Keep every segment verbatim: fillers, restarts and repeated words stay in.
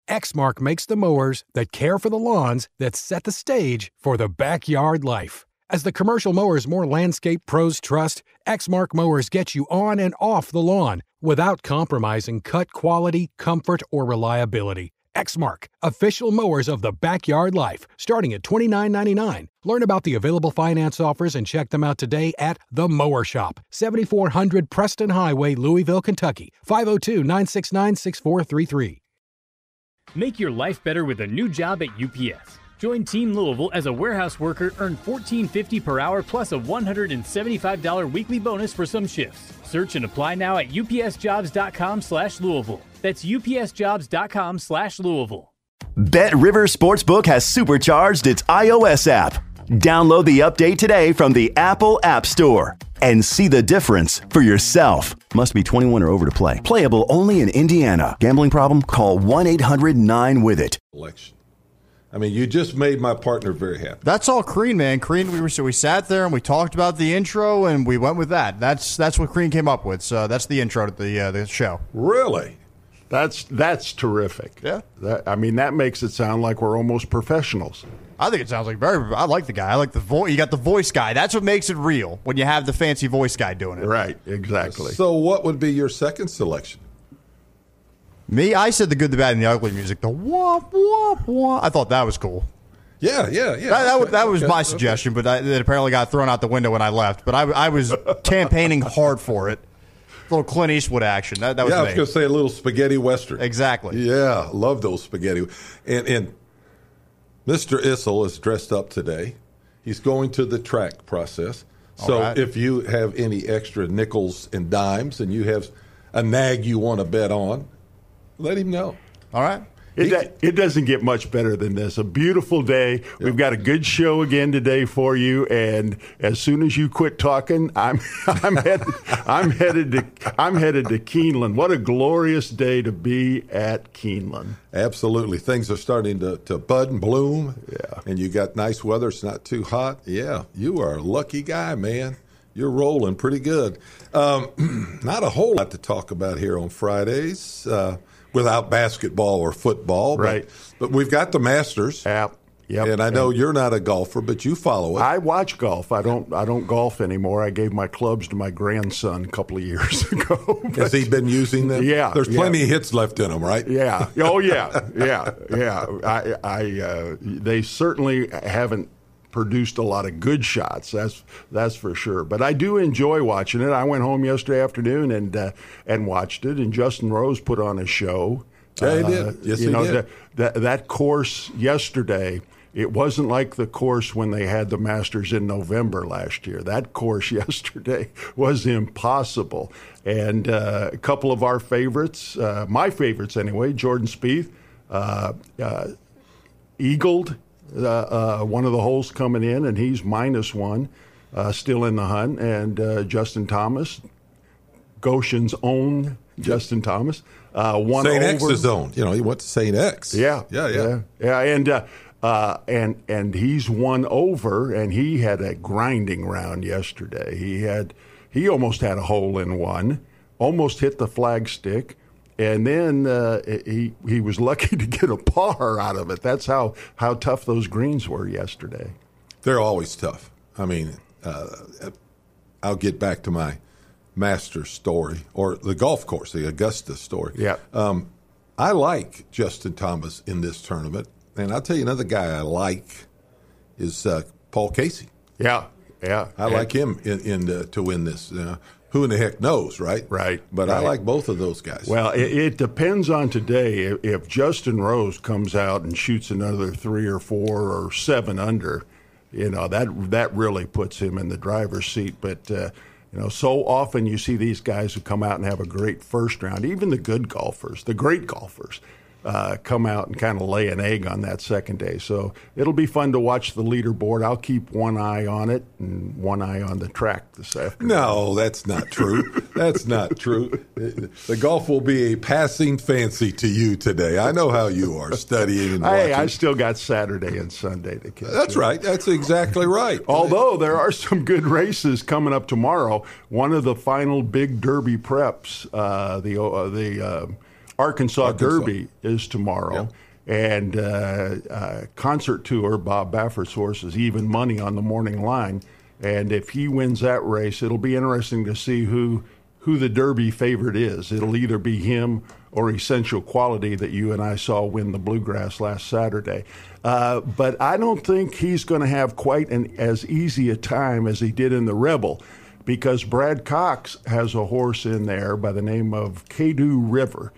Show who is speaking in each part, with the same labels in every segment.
Speaker 1: Exmark makes the mowers that care for the lawns that set the stage for the backyard life. As the commercial mowers more landscape pros trust, Exmark mowers get you on and off the lawn without compromising cut quality, comfort, or reliability. Exmark, official mowers of the backyard life, starting at twenty-nine ninety-nine. Learn about the available finance offers and check them out today at The Mower Shop, seventy-four hundred Preston Highway, Louisville, Kentucky, five oh two, nine six nine, six four three three.
Speaker 2: Make your life better with a new job at U P S. Join Team Louisville as a warehouse worker, earn fourteen fifty per hour plus a one hundred seventy-five dollars weekly bonus for some shifts. Search and apply now at upsjobs.com slash Louisville. That's upsjobs.com slash Louisville.
Speaker 3: BetRivers Sportsbook has supercharged its iOS app. Download the update today from the Apple App Store and see the difference for yourself. Must be twenty-one or over to play. Playable only in Indiana. Gambling problem? Call one eight hundred nine with it.
Speaker 4: Election. I mean, you just made my partner very happy.
Speaker 5: That's all Crean, man. Crean, we were so we sat there and we talked about the intro and we went with that. That's that's what Crean came up with. So that's the intro to the uh, the show.
Speaker 4: Really?
Speaker 6: That's that's terrific.
Speaker 5: Yeah.
Speaker 6: That, I mean, that makes it sound like we're almost professionals.
Speaker 5: I think it sounds like very. I like the guy. I like the voice. You got the voice guy. That's what makes it real when you have the fancy voice guy doing it.
Speaker 6: Right. Exactly.
Speaker 4: So, what would be your second selection?
Speaker 5: Me, I said the good, the bad, and the ugly music. The womp womp womp. I thought that was cool.
Speaker 4: Yeah, yeah, yeah.
Speaker 5: That, that,
Speaker 4: okay,
Speaker 5: was, that was
Speaker 4: okay,
Speaker 5: my
Speaker 4: okay.
Speaker 5: suggestion, but I, it apparently got thrown out the window when I left. But I, I was campaigning hard for it. A little Clint Eastwood action. That, that was
Speaker 4: yeah,
Speaker 5: me.
Speaker 4: I was going to say a little spaghetti western.
Speaker 5: Exactly.
Speaker 4: Yeah, love those spaghetti. And, and Mister Issel is dressed up today. He's going to the track process. So
Speaker 5: right.
Speaker 4: if you have any extra nickels and dimes and you have a nag you want to bet on, let him know.
Speaker 5: All right.
Speaker 6: It, do, it doesn't get much better than this. A beautiful day. Yep. We've got a good show again today for you. And as soon as you quit talking, I'm I'm headed I'm headed to I'm headed to Keeneland. What a glorious day to be at Keeneland.
Speaker 4: Absolutely. Things are starting to, to bud and bloom.
Speaker 6: Yeah.
Speaker 4: And you got nice weather. It's not too hot. Yeah. You are a lucky guy, man. You're rolling pretty good. Um, not a whole lot to talk about here on Fridays. Uh, Without basketball or football.
Speaker 6: Right.
Speaker 4: But, but we've got the Masters.
Speaker 6: Yep. Yep.
Speaker 4: And I know
Speaker 6: and
Speaker 4: you're not a golfer, but you follow it.
Speaker 6: I watch golf. I don't I don't golf anymore. I gave my clubs to my grandson a couple of years ago.
Speaker 4: Has he been using them?
Speaker 6: Yeah.
Speaker 4: There's
Speaker 6: yeah.
Speaker 4: plenty of hits left in them, right?
Speaker 6: Yeah. Oh, yeah. Yeah. Yeah. I, I uh, they certainly haven't produced a lot of good shots. That's that's for sure. But I do enjoy watching it. I went home yesterday afternoon and uh, and watched it. And Justin Rose put on a show.
Speaker 4: Yeah, he
Speaker 6: uh,
Speaker 4: did. Yes,
Speaker 6: you
Speaker 4: he
Speaker 6: know,
Speaker 4: did.
Speaker 6: That, that that course yesterday. It wasn't like the course when they had the Masters in November last year. That course yesterday was impossible. And uh, a couple of our favorites, uh, my favorites anyway, Jordan Spieth, uh, uh, eagled uh, uh, one of the holes coming in, and he's minus one, uh, still in the hunt. And uh, Justin Thomas, Goshen's own Justin Thomas, uh, one
Speaker 4: Saint
Speaker 6: over.
Speaker 4: X's own. You know, he went to Saint X.
Speaker 6: Yeah,
Speaker 4: yeah, yeah,
Speaker 6: yeah, yeah. And uh, uh, and and he's won over, and he had a grinding round yesterday. He had he almost had a hole in one, almost hit the flagstick. And then uh, he he was lucky to get a par out of it. That's how, how tough those greens were yesterday.
Speaker 4: They're always tough. I mean, uh, I'll get back to my Masters story, or the golf course, the Augusta story.
Speaker 6: Yeah.
Speaker 4: Um, I like Justin Thomas in this tournament. And I'll tell you another guy I like is uh, Paul Casey.
Speaker 6: Yeah, yeah.
Speaker 4: I like him in, in uh, to win this. Uh, Who in the heck knows, right?
Speaker 6: Right.
Speaker 4: But
Speaker 6: right.
Speaker 4: I like both of those guys.
Speaker 6: Well, it, it depends on today. If, if Justin Rose comes out and shoots another three or four or seven under, you know, that that really puts him in the driver's seat. But, uh, you know, so often you see these guys who come out and have a great first round, even the good golfers, the great golfers, Uh, come out and kind of lay an egg on that second day. So it'll be fun to watch the leaderboard. I'll keep one eye on it and one eye on the track this afternoon.
Speaker 4: No, that's not true. That's not true. The golf will be a passing fancy to you today. I know how you are studying and watching.
Speaker 6: Hey, I still got Saturday and Sunday to catch.
Speaker 4: That's right. That's exactly right.
Speaker 6: Although there are some good races coming up tomorrow. One of the final big Derby preps, uh, the uh, the uh, Arkansas,
Speaker 4: Arkansas.
Speaker 6: Derby is tomorrow.
Speaker 4: Yep.
Speaker 6: And uh, uh, Concert Tour, Bob Baffert's horse, is even money on the morning line. And if he wins that race, it'll be interesting to see who who the Derby favorite is. It'll either be him or Essential Quality that you and I saw win the Bluegrass last Saturday. Uh, but I don't think he's going to have quite an as easy a time as he did in the Rebel, because Brad Cox has a horse in there by the name of Cadu River,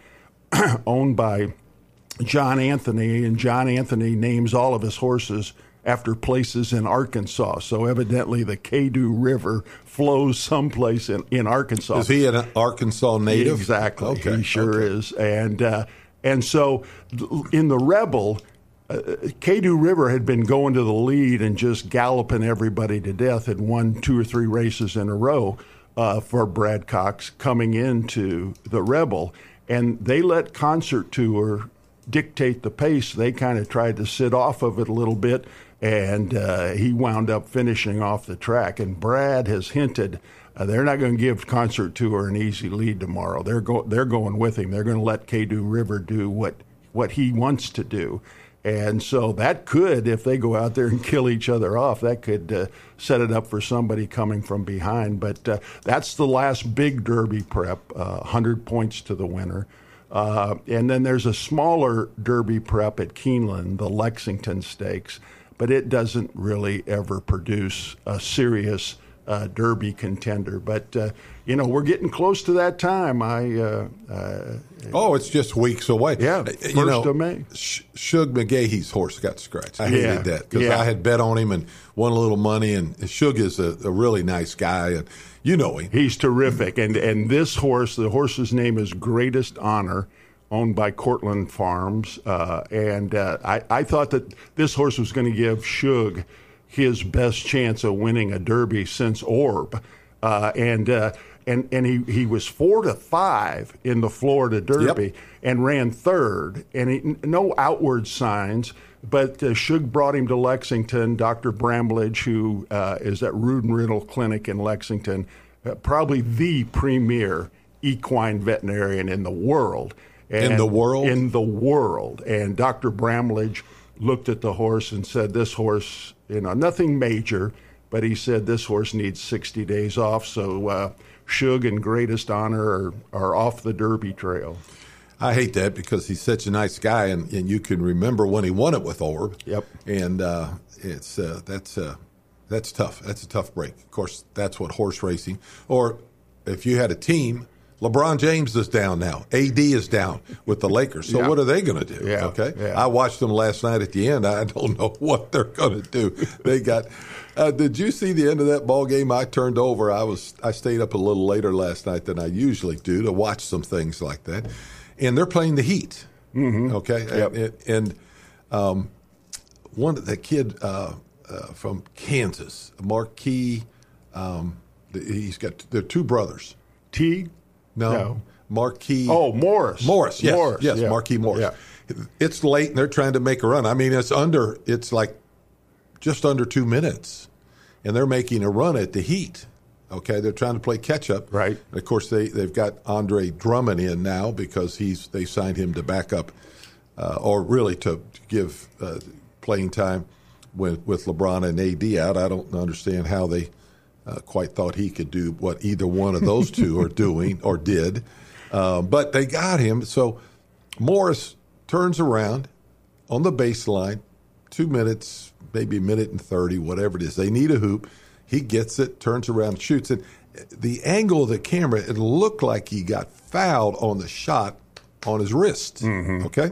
Speaker 6: owned by John Anthony, and John Anthony names all of his horses after places in Arkansas. So evidently the Cadu River flows someplace in, in Arkansas.
Speaker 4: Is he an Arkansas native?
Speaker 6: Exactly.
Speaker 4: Okay.
Speaker 6: He sure
Speaker 4: okay.
Speaker 6: is. And uh, and so in the Rebel, uh, Cadu River had been going to the lead and just galloping everybody to death, had won two or three races in a row uh, for Brad Cox coming into the Rebel. And they let Concert Tour dictate the pace. They kind of tried to sit off of it a little bit, and uh, he wound up finishing off the track. And Brad has hinted uh, they're not going to give Concert Tour an easy lead tomorrow. They're go- they're going with him. They're going to let Cadu River do what what he wants to do. And so that could, if they go out there and kill each other off, that could uh, set it up for somebody coming from behind. But uh, that's the last big Derby prep, uh, one hundred points to the winner. Uh, and then there's a smaller Derby prep at Keeneland, the Lexington Stakes, but it doesn't really ever produce a serious uh, Derby contender. But, uh, you know, we're getting close to that time. I uh, uh,
Speaker 4: Oh, it's just weeks away.
Speaker 6: Yeah,
Speaker 4: you
Speaker 6: first
Speaker 4: know,
Speaker 6: of May.
Speaker 4: Sh- Shug McGahee's horse got scratched. I hated
Speaker 6: Yeah,
Speaker 4: that because
Speaker 6: yeah.
Speaker 4: I had bet on him and won a little money. And Shug is a, a really nice guy, and you know him.
Speaker 6: He's terrific. And and this horse, the horse's name is Greatest Honor, owned by Cortland Farms. Uh, and uh, I, I thought that this horse was going to give Shug his best chance of winning a Derby since Orb. Uh, and uh, and and he, he was four to five in the Florida Derby
Speaker 4: Yep.
Speaker 6: and ran third. And he, no outward signs. But uh, Shug brought him to Lexington. Doctor Bramblage, who uh, is at Rudin Riddle Clinic in Lexington, uh, probably the premier equine veterinarian in the world.
Speaker 4: In the world?
Speaker 6: In the world. And Doctor Bramblage looked at the horse and said, this horse, you know, nothing major, but he said this horse needs sixty days off. So uh, Shug and Greatest Honor are, are off the Derby trail.
Speaker 4: I hate that because he's such a nice guy, and, and you can remember when he won it with Orb.
Speaker 6: Yep.
Speaker 4: And uh, it's uh, that's uh, that's tough. That's a tough break. Of course, that's what horse racing. Or if you had a team, LeBron James is down now. A D is down with the Lakers. So
Speaker 6: Yeah.
Speaker 4: what are they going to do?
Speaker 6: Yeah.
Speaker 4: Okay.
Speaker 6: Yeah.
Speaker 4: I watched them last night at the end. I don't know what they're going to do. They got. Uh, did you see the end of that ball game? I turned over. I was. I stayed up a little later last night than I usually do to watch some things like that. And they're playing the Heat. Mm-hmm. Okay.
Speaker 6: Yep.
Speaker 4: And, and um, one of the kid uh, uh, from Kansas, Marquis. Um, he's got. They're two brothers.
Speaker 6: T?
Speaker 4: No.
Speaker 6: No.
Speaker 4: Marquis.
Speaker 6: Oh, Morris.
Speaker 4: Morris, yes.
Speaker 6: Morris,
Speaker 4: yes,
Speaker 6: yeah.
Speaker 4: Marquis Morris.
Speaker 6: Yeah.
Speaker 4: It's late, and they're trying to make a run. I mean, it's under, it's like just under two minutes, and they're making a run at the Heat. Okay, they're trying to play catch-up.
Speaker 6: Right.
Speaker 4: And of course, they, they've got Andre Drummond in now because he's they signed him to back up, uh, or really to, to give uh, playing time with, with LeBron and A D out. I don't understand how they uh, quite thought he could do what either one of those two are doing or did. Uh, but they got him. So Morris turns around on the baseline, two minutes, maybe a minute and thirty, whatever it is. They need a hoop. He gets it, turns around, shoots it. The angle of the camera, it looked like he got fouled on the shot on his wrist. Mm-hmm. Okay?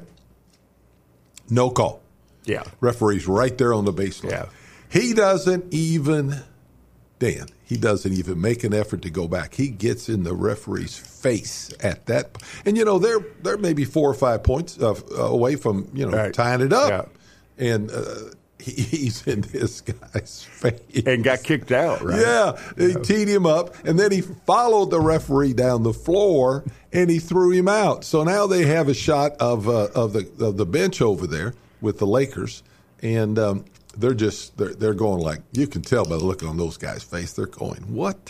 Speaker 4: No call.
Speaker 6: Yeah.
Speaker 4: Referee's right there on the baseline.
Speaker 6: Yeah.
Speaker 4: He doesn't even, Dan, he doesn't even make an effort to go back. He gets in the referee's face at that. And, you know, they're, they're maybe four or five points uh, away from, you know,
Speaker 6: Right.
Speaker 4: tying it up.
Speaker 6: Yeah.
Speaker 4: And uh, he, he's in this guy's face.
Speaker 6: And got kicked out, right?
Speaker 4: Yeah, he teed him up, and then he followed the referee down the floor, and he threw him out. So now they have a shot of uh, of the of the bench over there with the Lakers, and um, they're just they're they're going like, you can tell by the look on those guys' face. They're going, what the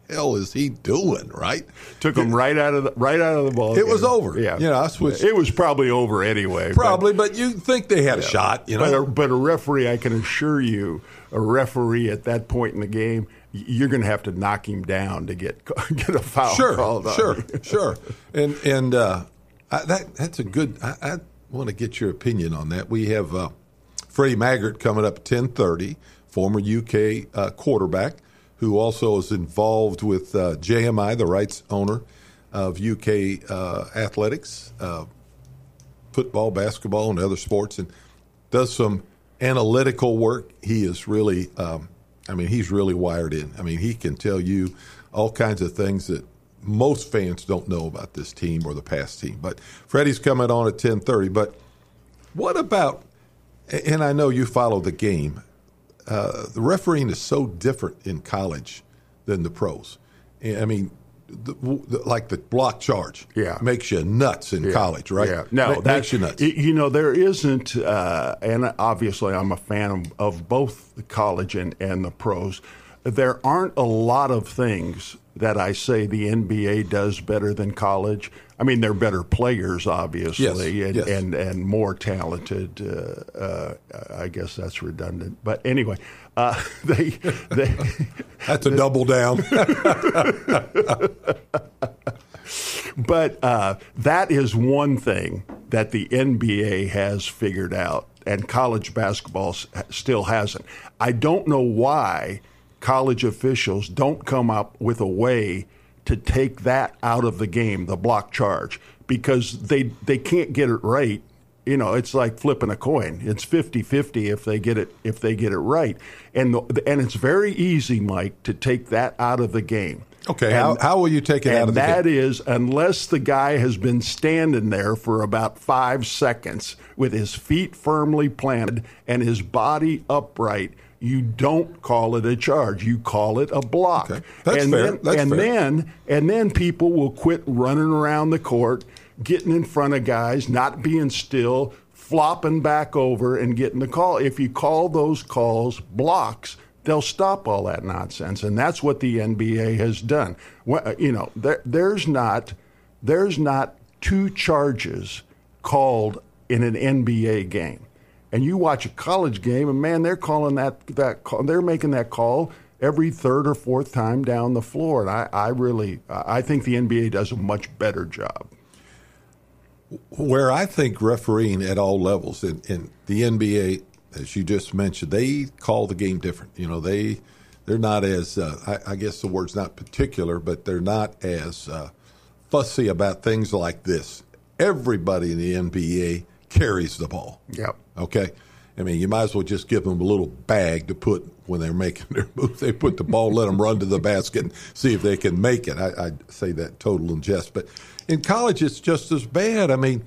Speaker 4: hell is he doing, right?
Speaker 6: Took him right out of the right out of the ball.
Speaker 4: It
Speaker 6: game.
Speaker 4: was over.
Speaker 6: Yeah,
Speaker 4: you know, I switched.
Speaker 6: It was probably over anyway.
Speaker 4: Probably, but, but you think they had
Speaker 6: yeah.
Speaker 4: a shot, you know.
Speaker 6: But a, but a referee, I can assure you, a referee at that point in the game, you're going to have to knock him down to get get a foul
Speaker 4: sure,
Speaker 6: called on.
Speaker 4: Sure, sure, and and uh, I, that that's a good. I, I want to get your opinion on that. We have uh, Freddie Maggart coming up at ten thirty, former U K uh, quarterback, who also is involved with uh, J M I, the rights owner of U K uh, athletics, uh, football, basketball, and other sports, and does some analytical work. He is really, um, I mean, he's really wired in. I mean, he can tell you all kinds of things that most fans don't know about this team or the past team. But Freddie's coming on at ten thirty. But what about, and I know you follow the game, uh, the refereeing is so different in college than the pros. I mean, the, the, like the block charge
Speaker 6: yeah.
Speaker 4: makes you nuts in
Speaker 6: yeah.
Speaker 4: college, right?
Speaker 6: Yeah. No,
Speaker 4: Ma-
Speaker 6: that
Speaker 4: makes you nuts.
Speaker 6: You know, there isn't, uh, and obviously I'm a fan of, of both the college and, and the pros. There aren't a lot of things that I say the N B A does better than college. I mean, they're better players, obviously,
Speaker 4: yes,
Speaker 6: and,
Speaker 4: yes.
Speaker 6: and and more talented. Uh, uh, I guess that's redundant, but anyway, uh, they they
Speaker 4: that's a double down.
Speaker 6: But uh, that is one thing that the N B A has figured out, and college basketball still hasn't. I don't know why college officials don't come up with a way to take that out of the game, the block charge, because they they can't get it right. You know, it's like flipping a coin. It's fifty-fifty if they get it if they get it right. And the, and it's very easy, Mike, to take that out of the game.
Speaker 4: Okay,
Speaker 6: and,
Speaker 4: how, how will you take it out of the game?
Speaker 6: And that is, unless the guy has been standing there for about five seconds with his feet firmly planted and his body upright, you don't call it a charge. You call it a block.
Speaker 4: Okay. That's
Speaker 6: and
Speaker 4: fair.
Speaker 6: Then,
Speaker 4: That's
Speaker 6: and
Speaker 4: fair.
Speaker 6: then and then people will quit running around the court, getting in front of guys, not being still, flopping back over and getting the call. If you call those calls blocks, they'll stop all that nonsense, and that's what the N B A has done. Well, you know, there, there's not there's not two charges called in an N B A game. And you watch a college game, and man, they're calling that that call, they're making that call every third or fourth time down the floor. And I, I really, I think the N B A does a much better job.
Speaker 4: Where I think refereeing at all levels in, in the N B A, as you just mentioned, they call the game different. You know, they they're not as uh, I, I guess the word's not particular, but they're not as uh, fussy about things like this. Everybody in the N B A carries the ball.
Speaker 6: Yep.
Speaker 4: Okay. I mean, you might as well just give them a little bag to put when they're making their move. They put the ball, let them run to the basket and see if they can make it. I, I say that total in jest. But in college, it's just as bad. I mean,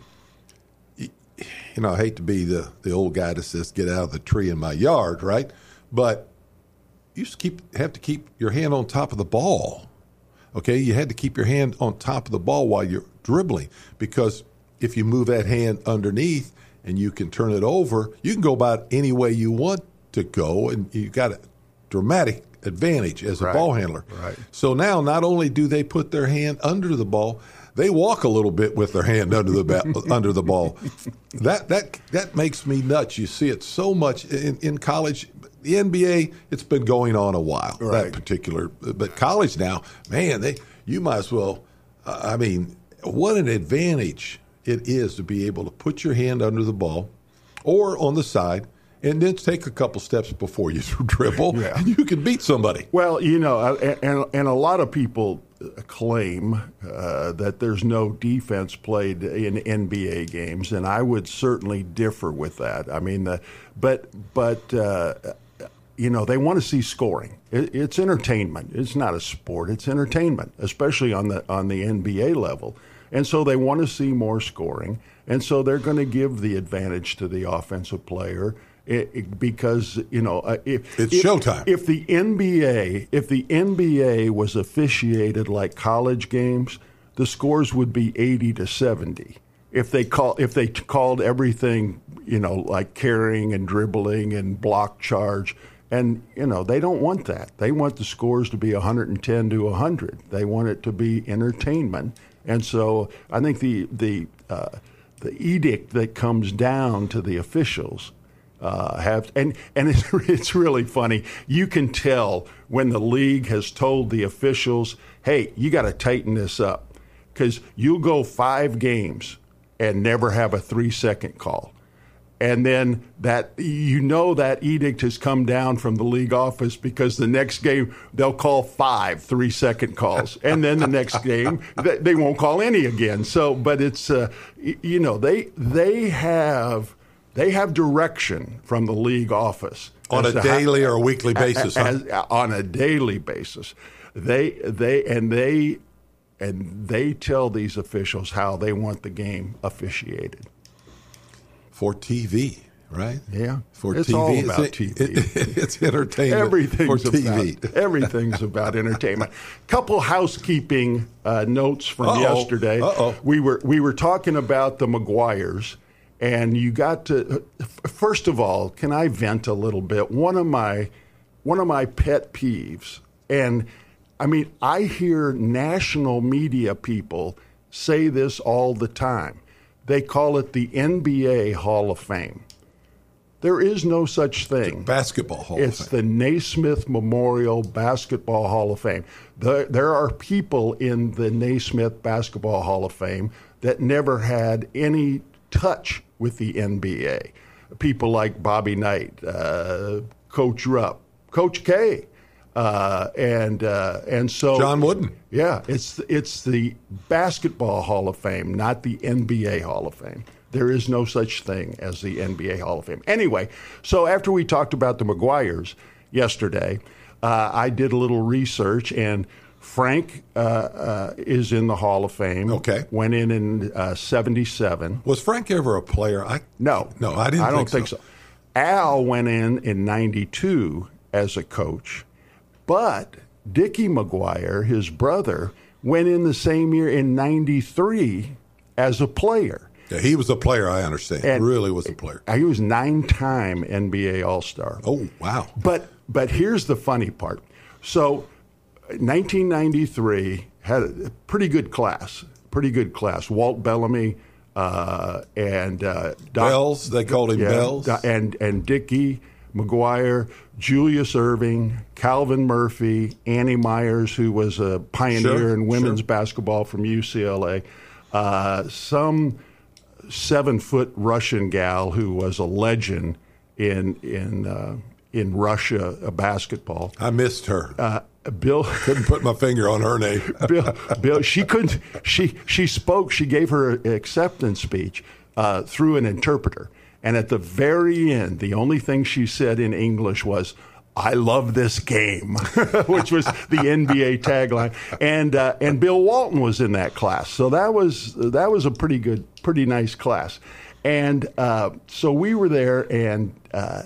Speaker 4: you know, I hate to be the, the old guy that says get out of the tree in my yard, right? But you just keep have to keep your hand on top of the ball. Okay? You had to keep your hand on top of the ball while you're dribbling, because if you move that hand underneath and you can turn it over, you can go about any way you want to go, and you got a dramatic advantage as a
Speaker 6: Right.
Speaker 4: ball handler.
Speaker 6: Right.
Speaker 4: So now not only do they put their hand under the ball, they walk a little bit with their hand under the ba- under the ball. That that that makes me nuts. You see it so much in, in college. The N B A, it's been going on a while.
Speaker 6: Right.
Speaker 4: That particular, but college now, man, they you might as well. Uh, I mean, what an advantage it is to be able to put your hand under the ball or on the side and then take a couple steps before you dribble,
Speaker 6: Yeah.
Speaker 4: and you can beat somebody.
Speaker 6: Well, you know, and, and a lot of people claim uh, that there's no defense played in N B A games, and I would certainly differ with that. I mean, the, but but uh, you know, they want to see scoring. It, it's entertainment. It's not a sport. It's entertainment, especially on the on the N B A level. And so they want to see more scoring, and so they're going to give the advantage to the offensive player. It, it, because you know uh, if
Speaker 4: It's
Speaker 6: if,
Speaker 4: showtime.
Speaker 6: If the N B A if the N B A was officiated like college games, the scores would be eighty to seventy. If they call if they called everything, you know, like carrying and dribbling and block charge, And, you know, they don't want that. They want the scores to be one hundred ten to one hundred. They want it to be entertainment. And so I think the the uh, the edict that comes down to the officials uh, have, and, and it's, it's really funny. You can tell when the league has told the officials, hey, you got to tighten this up, because you'll go five games and never have a three-second call. And then that, you know, that edict has come down from the league office, because the next game they'll call five three-second calls, and then the next game they won't call any again. So, but it's uh, you know they they have they have direction from the league office
Speaker 4: on a daily how, or a weekly basis.
Speaker 6: As,
Speaker 4: huh?
Speaker 6: as, on a daily basis, they they and they and they tell these officials how they want the game officiated.
Speaker 4: For T V, right?
Speaker 6: Yeah.
Speaker 4: For
Speaker 6: it's
Speaker 4: T V.
Speaker 6: all about
Speaker 4: it's,
Speaker 6: T V.
Speaker 4: It, it's entertainment
Speaker 6: everything's
Speaker 4: for T V.
Speaker 6: About, everything's about entertainment. Couple housekeeping uh, notes from
Speaker 4: Uh-oh.
Speaker 6: yesterday.
Speaker 4: Uh-oh.
Speaker 6: We were we were talking about the Maguires, and you got to first of all, can I vent a little bit? One of my one of my pet peeves, and I mean, I hear national media people say this all the time. They call it the N B A Hall of Fame. There is no such thing.
Speaker 4: The Basketball Hall
Speaker 6: it's
Speaker 4: of Fame.
Speaker 6: It's the Naismith Memorial Basketball Hall of Fame. The, there are people in the Naismith Basketball Hall of Fame that never had any touch with the N B A. People like Bobby Knight, uh, Coach Rupp, Coach K, uh, and uh, and so
Speaker 4: John Wooden.
Speaker 6: Yeah, it's it's the Basketball Hall of Fame, not the N B A Hall of Fame. There is no such thing as the N B A Hall of Fame. Anyway, so after we talked about the Maguires yesterday, uh, I did a little research, and Frank uh, uh, is in the Hall of Fame.
Speaker 4: Okay.
Speaker 6: Went in in uh, seventy-seven.
Speaker 4: Was Frank ever a player? I
Speaker 6: No.
Speaker 4: No, I didn't
Speaker 6: I don't
Speaker 4: think
Speaker 6: think
Speaker 4: so.
Speaker 6: so. Al went in in ninety-two as a coach, but Dickie McGuire, his brother, went in the same year in ninety-three as a player.
Speaker 4: Yeah, he was a player, I understand.
Speaker 6: And
Speaker 4: really was a player.
Speaker 6: He was nine-time N B A All-Star.
Speaker 4: Oh, wow.
Speaker 6: But but here's the funny part. So nineteen ninety-three had a pretty good class, pretty good class. Walt Bellamy uh, and uh, Doc,
Speaker 4: Bells, they called him
Speaker 6: yeah,
Speaker 4: Bells.
Speaker 6: and and Dickie McGuire, Julius Erving, Calvin Murphy, Annie Myers, who was a pioneer
Speaker 4: Sure,
Speaker 6: in women's
Speaker 4: sure.
Speaker 6: basketball from U C L A, uh, some seven-foot Russian gal who was a legend in in uh, in Russia uh, basketball.
Speaker 4: I missed her.
Speaker 6: Uh, Bill
Speaker 4: couldn't put my finger on her name.
Speaker 6: Bill, Bill, she couldn't. She she spoke. She gave her acceptance speech uh, through an interpreter, and at the very end, the only thing she said in English was, "I love this game," which was the N B A tagline. And uh, and Bill Walton was in that class, so that was that was a pretty good, pretty nice class. And uh, so we were there, and uh,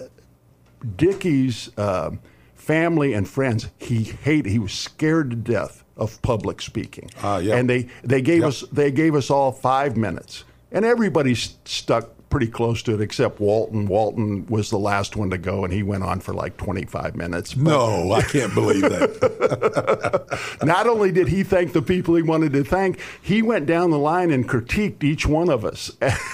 Speaker 6: Dickie's uh, family and friends, he hated. He was scared to death of public speaking.
Speaker 4: Uh, yeah.
Speaker 6: And they they gave
Speaker 4: Yep.
Speaker 6: us they gave us all five minutes, and everybody st- stuck pretty close to it except Walton. Walton was the last one to go, and he went on for like twenty-five minutes. But
Speaker 4: No, I can't believe that.
Speaker 6: not only did he thank the people he wanted to thank, he went down the line and critiqued each one of us.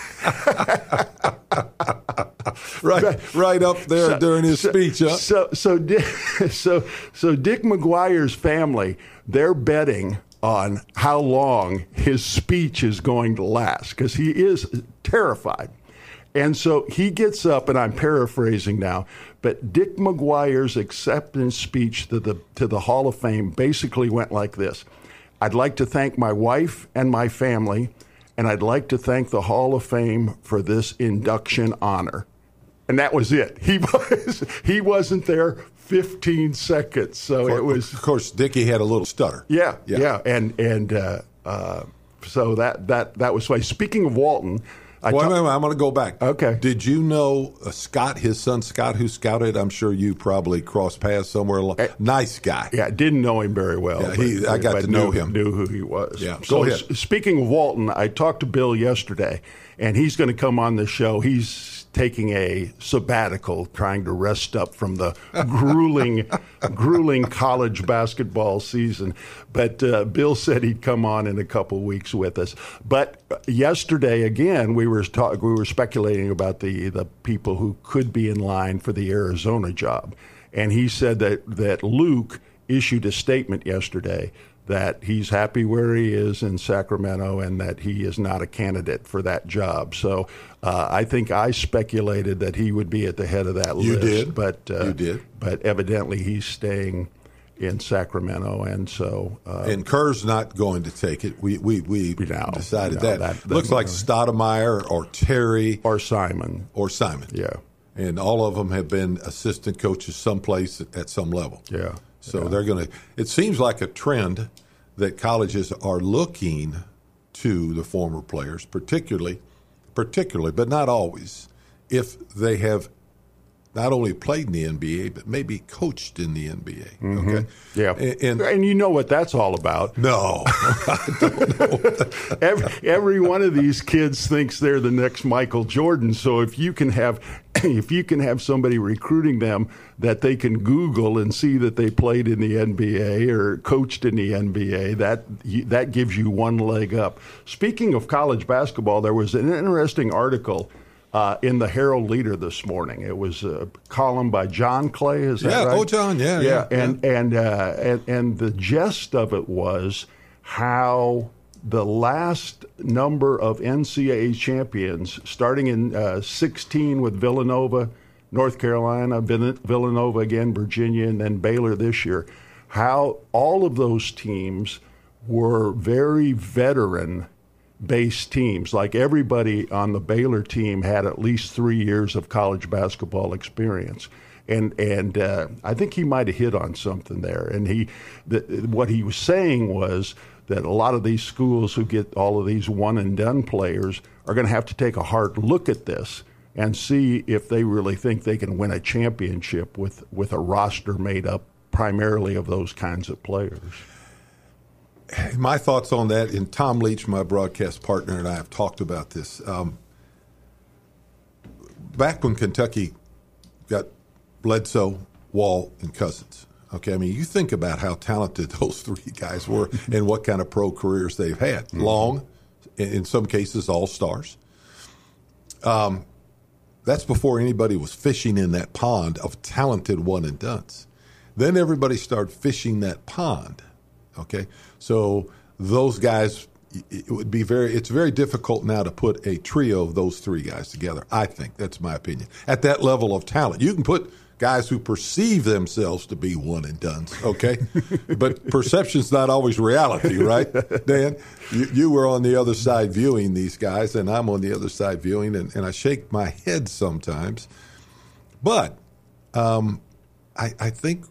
Speaker 4: right, right up there
Speaker 6: So-
Speaker 4: during his
Speaker 6: so,
Speaker 4: speech. Huh?
Speaker 6: So, so, Dick, so, so Dick McGuire's family, they're betting on how long his speech is going to last because he is terrified. And so he gets up, and I'm paraphrasing now, but Dick McGuire's acceptance speech to the to the Hall of Fame basically went like this: "I'd like to thank my wife and my family, and I'd like to thank the Hall of Fame for this induction honor." And that was it. He was he wasn't there fifteen seconds, so it was.
Speaker 4: Of course, Dickie had a little stutter.
Speaker 6: Yeah,
Speaker 4: Yeah.
Speaker 6: yeah, and and uh, uh, so that that that was funny. Speaking of Walton, I
Speaker 4: Wait,
Speaker 6: ta-
Speaker 4: wait, wait, I'm going to go back.
Speaker 6: Okay.
Speaker 4: Did you know uh, Scott, his son Scott, who scouted? I'm sure you probably crossed paths somewhere. along. Nice guy.
Speaker 6: Yeah, didn't know him very well.
Speaker 4: Yeah, he- I got
Speaker 6: but
Speaker 4: to know
Speaker 6: knew,
Speaker 4: him.
Speaker 6: Knew who he was.
Speaker 4: Yeah,
Speaker 6: So
Speaker 4: go ahead.
Speaker 6: s- speaking of Walton, I talked to Bill yesterday, and he's going to come on the show. He's taking a sabbatical, trying to rest up from the grueling, grueling college basketball season. But uh, Bill said he'd come on in a couple weeks with us. But yesterday, again, we were talk- we were speculating about the the people who could be in line for the Arizona job, and he said that that Luke issued a statement yesterday that he's happy where he is in Sacramento and that he is not a candidate for that job. So uh, I think I speculated that he would be at the head of that
Speaker 4: you
Speaker 6: list.
Speaker 4: Did.
Speaker 6: But, uh,
Speaker 4: you did.
Speaker 6: But evidently he's staying in Sacramento, and so uh,
Speaker 4: and Kerr's not going to take it. We we we
Speaker 6: no,
Speaker 4: decided
Speaker 6: no,
Speaker 4: that.
Speaker 6: that, that
Speaker 4: looks like Stoudemire or Terry
Speaker 6: or Simon
Speaker 4: or Simon.
Speaker 6: Yeah,
Speaker 4: and all of them have been assistant coaches someplace at some level.
Speaker 6: Yeah.
Speaker 4: So
Speaker 6: yeah.
Speaker 4: they're going to. It seems like a trend that colleges are looking to the former players, particularly, particularly, but not always, if they have not only played in the N B A, but maybe coached in the N B A.
Speaker 6: Mm-hmm.
Speaker 4: Okay,
Speaker 6: yeah,
Speaker 4: and, and,
Speaker 6: and you know what that's all about.
Speaker 4: No, I don't know.
Speaker 6: every, every one of these kids thinks they're the next Michael Jordan. So if you can have, if you can have somebody recruiting them that they can Google and see that they played in the N B A or coached in the N B A, that that gives you one leg up. Speaking of college basketball, there was an interesting article Uh, in the Herald Leader this morning. It was a column by John Clay. Is that
Speaker 4: yeah,
Speaker 6: right?
Speaker 4: oh, John, yeah,
Speaker 6: yeah,
Speaker 4: yeah.
Speaker 6: and
Speaker 4: yeah.
Speaker 6: and uh, and and the gist of it was how the last number of N C double A champions, starting in uh, sixteen with Villanova, North Carolina, Villanova again, Virginia, and then Baylor this year, how all of those teams were very veteran based teams. Like everybody on the Baylor team had at least three years of college basketball experience. And and uh, I think he might have hit on something there. And he, the, what he was saying was that a lot of these schools who get all of these one and done players are going to have to take a hard look at this and see if they really think they can win a championship with, with a roster made up primarily of those kinds of players.
Speaker 4: My thoughts on that, and Tom Leach, my broadcast partner, and I have talked about this. Um, back when Kentucky got Bledsoe, Wall, and Cousins, okay, I mean, you think about how talented those three guys were and what kind of pro careers they've had. Mm-hmm. Long, in some cases, all-stars. Um, that's before anybody was fishing in that pond of talented one-and-dones. Then everybody started fishing that pond. Okay, so those guys, it would be very, it's very difficult now to put a trio of those three guys together. I think that's my opinion. At that level of talent, you can put guys who perceive themselves to be one and done. Okay, but perception's not always reality, right, Dan? You, you were on the other side viewing these guys, and I'm on the other side viewing, and, and I shake my head sometimes. But um, I, I think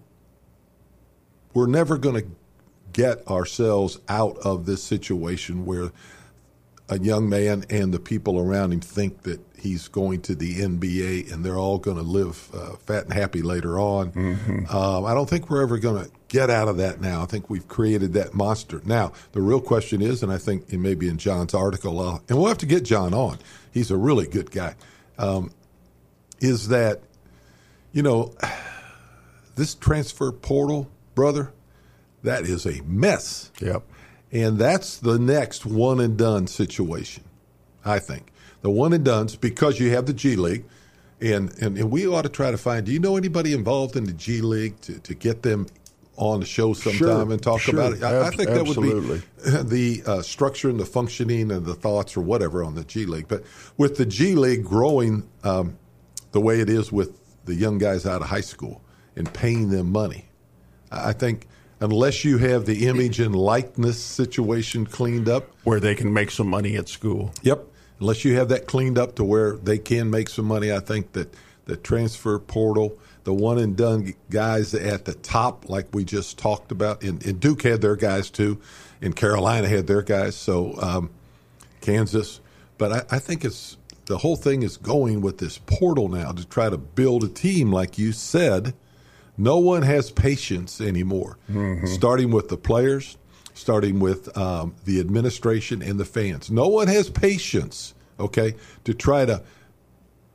Speaker 4: we're never going to get ourselves out of this situation where a young man and the people around him think that he's going to the N B A and they're all going to live uh, fat and happy later on. Mm-hmm. Um, I don't think we're ever going to get out of that now. I think we've created that monster. Now, the real question is, and I think it may be in John's article, uh, and we'll have to get John on. He's a really good guy. Um, is that, you know, this transfer portal, brother, that is a mess.
Speaker 6: Yep.
Speaker 4: And that's the next one and done situation, I think. The one and dones, because you have the G League, and, and, and we ought to try to find, do you know anybody involved in the G League to, to get them on the show sometime
Speaker 6: sure,
Speaker 4: and talk
Speaker 6: sure.
Speaker 4: about it? I, I think that
Speaker 6: Absolutely.
Speaker 4: would be the uh, structure and the functioning and the thoughts or whatever on the G League. But with the G League growing um, the way it is with the young guys out of high school and paying them money, I think – unless you have the image and likeness situation cleaned up.
Speaker 6: Where they can make some money at school.
Speaker 4: Yep. Unless you have that cleaned up to where they can make some money, I think that the transfer portal, the one-and-done guys at the top, like we just talked about, and, and Duke had their guys too, and Carolina had their guys, so um, Kansas. But I, I think it's the whole thing is going with this portal now to try to build a team, like you said. No one has patience anymore, mm-hmm. starting with the players, starting with um, the administration and the fans. No one has patience, okay, to try to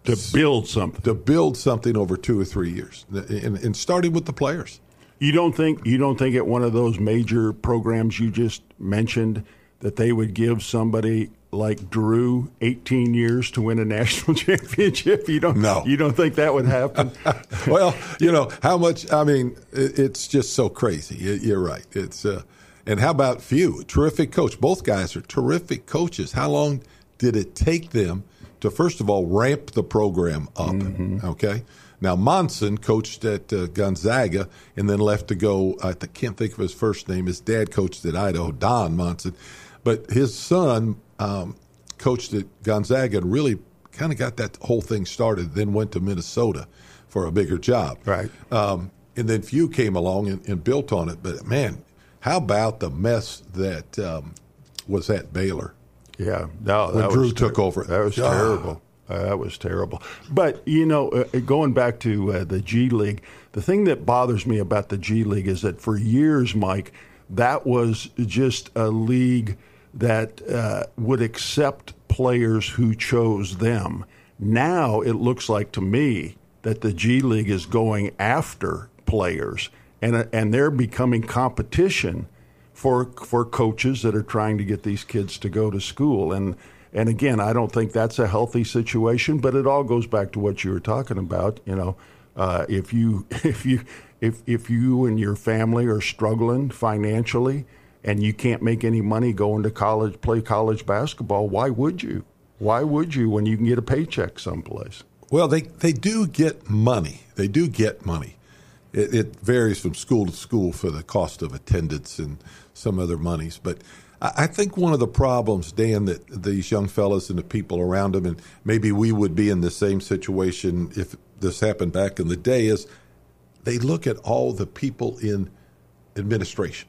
Speaker 6: to build something.
Speaker 4: To build something over two or three years, and, and starting with the players.
Speaker 6: You don't think you don't think at one of those major programs you just mentioned that they would give somebody like Drew eighteen years to win a national championship? You don't.
Speaker 4: No.
Speaker 6: You don't think that would happen?
Speaker 4: Well, you know how much. I mean, it, it's just so crazy. You're right. It's uh, and how about Few? Terrific coach. Both guys are terrific coaches. How long did it take them to first of all ramp the program up? Mm-hmm. Okay. Now, Monson coached at uh, Gonzaga and then left to go, I can't think of his first name. His dad coached at Idaho, Don Monson. But his son um, coached at Gonzaga and really kind of got that whole thing started, then went to Minnesota for a bigger job.
Speaker 6: Right.
Speaker 4: Um, and then Few came along and, and built on it. But, man, how about the mess that um, was at Baylor?
Speaker 6: Yeah. No,
Speaker 4: when
Speaker 6: that
Speaker 4: Drew
Speaker 6: was ter-
Speaker 4: took over.
Speaker 6: That was
Speaker 4: oh.
Speaker 6: terrible. Uh, that was terrible. But, you know, uh, going back to uh, the G League, the thing that bothers me about the G League is that for years, Mike, that was just a league that uh, would accept players who chose them. Now it looks like to me that the G League is going after players, and uh, and they're becoming competition for for coaches that are trying to get these kids to go to school. And And again, I don't think that's a healthy situation, but it all goes back to what you were talking about. You know, uh, if you if you if if you and your family are struggling financially and you can't make any money going to college, play college basketball, why would you? Why would you when you can get a paycheck someplace?
Speaker 4: Well, they they do get money. They do get money. It, it varies from school to school for the cost of attendance and some other monies, but I think one of the problems, Dan, that these young fellas and the people around them, and maybe we would be in the same situation if this happened back in the day, is they look at all the people in administration,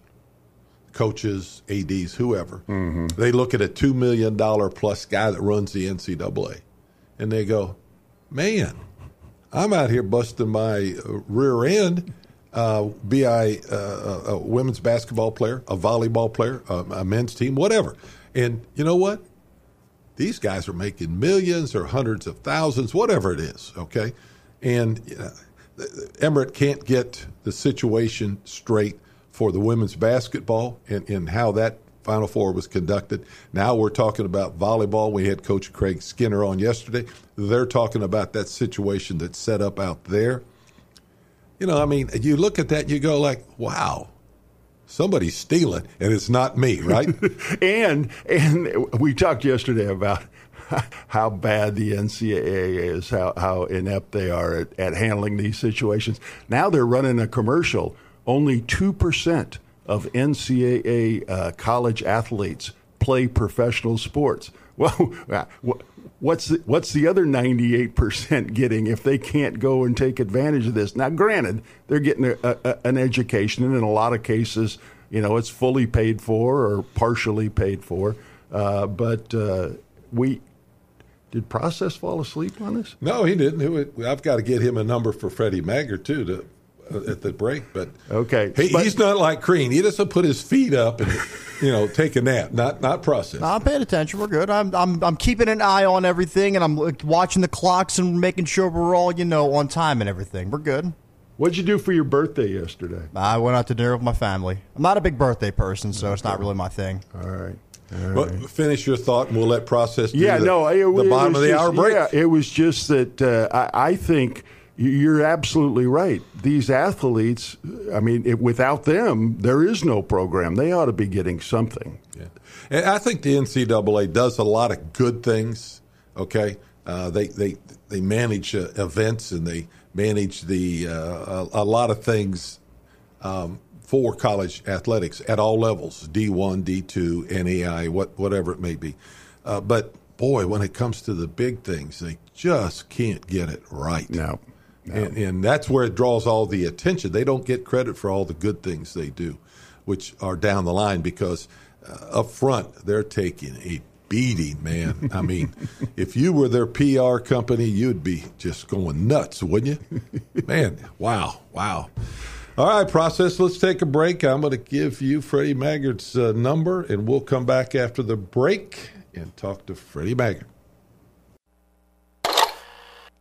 Speaker 4: coaches, A Ds, whoever. Mm-hmm. They look at a two million dollars plus guy that runs the N C double A, and they go, man, I'm out here busting my rear end. Uh, be I uh, a women's basketball player, a volleyball player, a, a men's team, whatever. And you know what? These guys are making millions or hundreds of thousands, whatever it is, okay? And you know, Emmert can't get the situation straight for the women's basketball and, and how that Final Four was conducted. Now we're talking about volleyball. We had Coach Craig Skinner on yesterday. They're talking about that situation that's set up out there. You know, I mean, you look at that, you go like, wow, somebody's stealing, and it's not me, right?
Speaker 6: and and we talked yesterday about how bad the N C double A is, how, how inept they are at, at handling these situations. Now they're running a commercial. Only two percent of N C double A uh, college athletes play professional sports. Well, what's the, what's the other ninety-eight percent getting if they can't go and take advantage of this? Now, granted, they're getting a, a, an education, and in a lot of cases, you know, it's fully paid for or partially paid for. Uh, but uh, we did Process fall asleep on us?
Speaker 4: No, he didn't. I've got to get him a number for Freddie Maggard too to uh, at the break. But
Speaker 6: okay,
Speaker 4: he,
Speaker 6: but,
Speaker 4: he's not like Crean. He doesn't put his feet up and. You know, take a nap, not not Process.
Speaker 5: No, I'm paying attention. We're good. I'm I'm I'm keeping an eye on everything, and I'm watching the clocks and making sure we're all, you know, on time and everything. We're good.
Speaker 6: What'd you do for your birthday yesterday?
Speaker 5: I went out to dinner with my family. I'm not a big birthday person, so okay. It's not really my thing.
Speaker 6: All right. All
Speaker 4: well,
Speaker 6: right.
Speaker 4: Finish your thought, and we'll let Process do
Speaker 6: yeah,
Speaker 4: the,
Speaker 6: no, it,
Speaker 4: the
Speaker 6: it
Speaker 4: bottom of the
Speaker 6: just,
Speaker 4: hour break.
Speaker 6: Yeah, it was just that uh, I, I think you're absolutely right. These athletes, I mean, it, without them, there is no program. They ought to be getting something.
Speaker 4: Yeah. And I think the N C double A does a lot of good things, okay? Uh, they, they, they manage uh, events and they manage the uh, a, a lot of things um, for college athletics at all levels, D one, D two, N A I A, what, whatever it may be. Uh, but, boy, when it comes to the big things, they just can't get it right.
Speaker 6: No. No.
Speaker 4: And, and that's where it draws all the attention. They don't get credit for all the good things they do, which are down the line because uh, up front they're taking a beating, man. I mean, if you were their P R company, you'd be just going nuts, wouldn't you? Man, wow, wow. All right, Process, let's take a break. I'm going to give you Freddie Maggard's uh, number, and we'll come back after the break and talk to Freddie Maggard.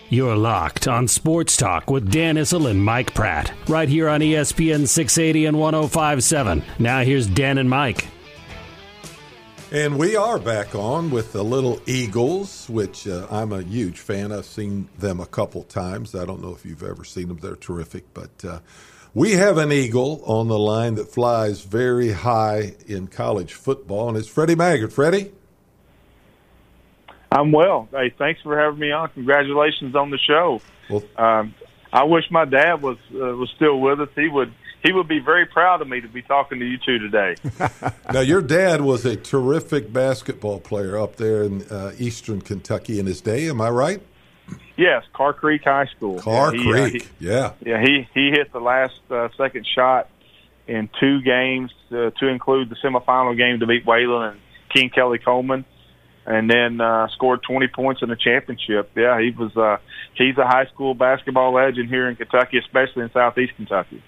Speaker 7: You're locked on Sports Talk with Dan Issel and Mike Pratt, right here on E S P N six eighty and one oh five point seven. Now here's Dan and Mike.
Speaker 4: And we are back on with the Little Eagles, which uh, I'm a huge fan. I've seen them a couple times. I don't know if you've ever seen them. They're terrific. But uh, we have an Eagle on the line that flies very high in college football, and it's Freddie Maggard. Freddie?
Speaker 8: I'm well. Hey, thanks for having me on. Congratulations on the show. Well, um, I wish my dad was uh, was still with us. He would he would be very proud of me to be talking to you two today.
Speaker 4: Now, your dad was a terrific basketball player up there in uh, eastern Kentucky in his day. Am I right?
Speaker 8: Yes, Carr Creek High School.
Speaker 4: Carr
Speaker 8: yeah,
Speaker 4: Creek,
Speaker 8: he, uh, he,
Speaker 4: yeah.
Speaker 8: Yeah, he, he hit the last uh, second shot in two games uh, to include the semifinal game to beat Wayland and King Kelly Coleman. And then uh, scored twenty points in the championship. Yeah, he was. Uh, he's a high school basketball legend here in Kentucky, especially in Southeast Kentucky.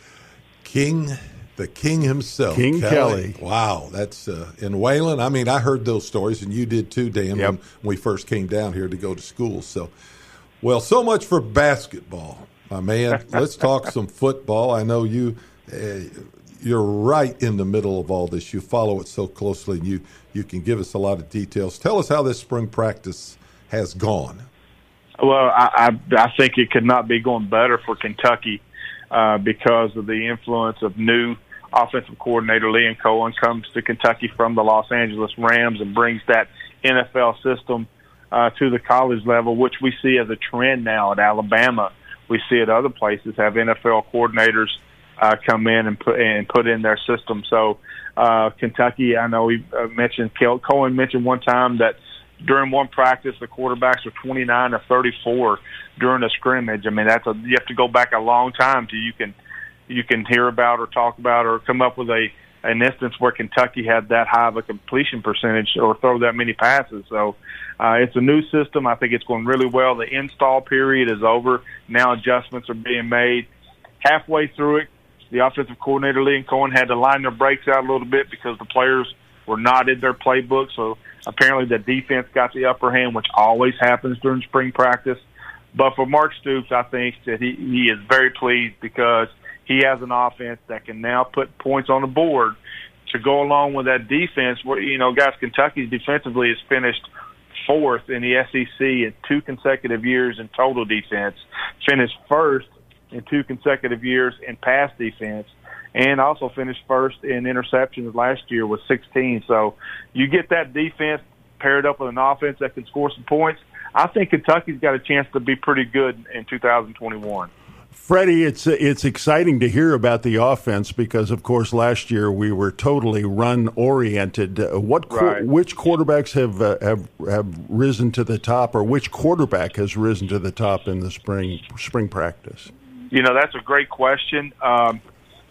Speaker 4: King, the King himself,
Speaker 6: King Kelly.
Speaker 4: Kelly. Wow, that's uh, in Wayland. I mean, I heard those stories, and you did too, Dan,
Speaker 6: yep.
Speaker 4: when we first came down here to go to school. So, well, so much for basketball, my man. Let's talk some football. I know you. Uh, You're right in the middle of all this. You follow it so closely, and you, you can give us a lot of details. Tell us how this spring practice has gone.
Speaker 8: Well, I, I, I think it could not be going better for Kentucky uh, because of the influence of new offensive coordinator Liam Cohen comes to Kentucky from the Los Angeles Rams and brings that N F L system uh, to the college level, which we see as a trend now at Alabama. We see at other places have N F L coordinators Uh, come in and put and put in their system. So uh, Kentucky, I know he uh, mentioned Cohen mentioned one time that during one practice the quarterbacks were twenty-nine or thirty-four during a scrimmage. I mean, that's a, you have to go back a long time till you can you can hear about or talk about or come up with a an instance where Kentucky had that high of a completion percentage or throw that many passes. So uh, it's a new system. I think it's going really well. The install period is over. Now adjustments are being made. Halfway through it, the offensive coordinator, Liam Cohen, had to line their brakes out a little bit because the players were not in their playbook. So apparently the defense got the upper hand, which always happens during spring practice. But for Mark Stoops, I think that he, he is very pleased because he has an offense that can now put points on the board to go along with that defense. Where, you know, guys, Kentucky defensively has finished fourth in the S E C in two consecutive years in total defense, finished first in two consecutive years in pass defense, and also finished first in interceptions last year with sixteen. So you get that defense paired up with an offense that can score some points. I think Kentucky's got a chance to be pretty good in two thousand twenty-one.
Speaker 6: Freddie, it's it's exciting to hear about the offense because, of course, last year we were totally run-oriented. Uh, what
Speaker 8: right.
Speaker 6: Which quarterbacks have, uh, have have risen to the top, or which quarterback has risen to the top in the spring spring practice?
Speaker 8: You know, that's a great question. Um,